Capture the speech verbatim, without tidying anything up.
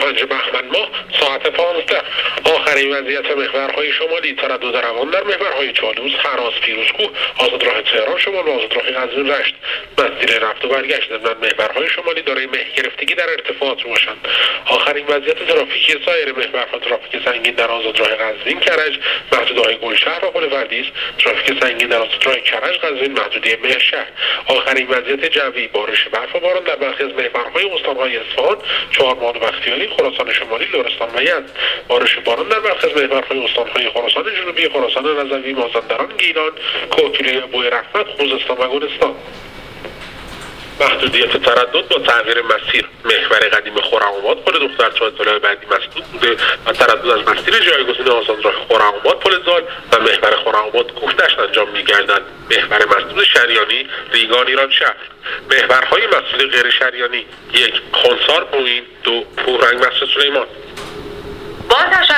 پنج بهمن ماه ساعت پانزده. آخرین وضعیت محورهای شمالی: تردد روان در محورهای چالوس، هراس، پیروزکوه، آزادراه تهران شمال و آزادراه قزوین رشت. مسیر رفت و برگشت ضمن محورهای شمالی دارای مه گرفتگی در ارتفاعات باشند. آخرین وضعیت ترافیکی سایر محورها: ترافیک سنگین در آزادراه قزوین کرج، محدوده‌های گلشهر و پل وردیس، ترافیک سنگین در آزادراه کرج قزوین، محدوده مهرشهر. آخرین وضعیت جوی: بارش برف و باران در برخی از محورهای استان‌های اصفهان، چهارمحال و بختیاری، خراسان شمالی، لرستان و یزد. بارش باران در برخی از محورهای استان‌های خراسان جنوبی، خراسان رضوی، مازندران، گیلان، کوکیلویه، بوی رحمت، خوزستان و گلستان. محدودیت تردد با تغییر مسیر: محور قدیم خرم‌آباد پل دختر تا اطلاع بعدی مسدود بوده و تردد از مسیر جایگزین آزادراه خرم‌آباد پل زال و محور خرم‌آباد کوهدشت انجام می‌گردد. محور مسدود شریانی ریگان ایران شهر. محورهای مسدود غیر شریانی: یک خنسار بوین، دو پوررنگ مسجد سلیمان.